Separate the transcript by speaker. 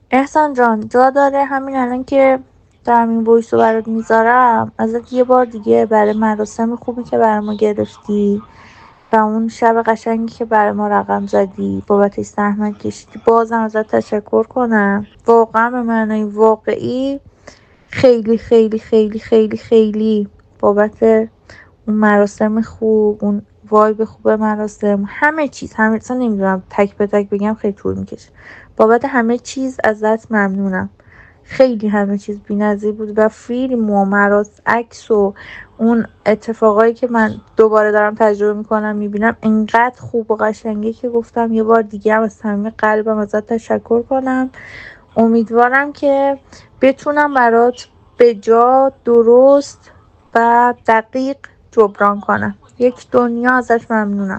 Speaker 1: احسان جان، جا داره همین الان که دارم این وایس رو برات میذارم ازت یه بار دیگه برای مراسم خوبی که برای ما گرفتی و اون شب قشنگی که برای ما رقم زدی بابتش زحمت کشیدی بازم ازت تشکر کنم. واقعا به معنای واقعی خیلی خیلی خیلی خیلی خیلی بابت اون مراسم خوب، اون وایب خوب مراسم، همه چیز، همه اصلا نمیدونم تک به تک بگم خیلی طول میکشه. بابت همه چیز ازت ممنونم. خیلی همه چیز بی‌نظیر بود و فیلم و عکس و اون اتفاقایی که من دوباره دارم تجربه میکنم میبینم انقدر خوب و قشنگه که گفتم یه بار دیگه هم از صمیم قلبم ازت تشکر کنم. امیدوارم که بتونم برات به جا درست و دقیق جبران کنم. یک دنیا ازش ممنونم.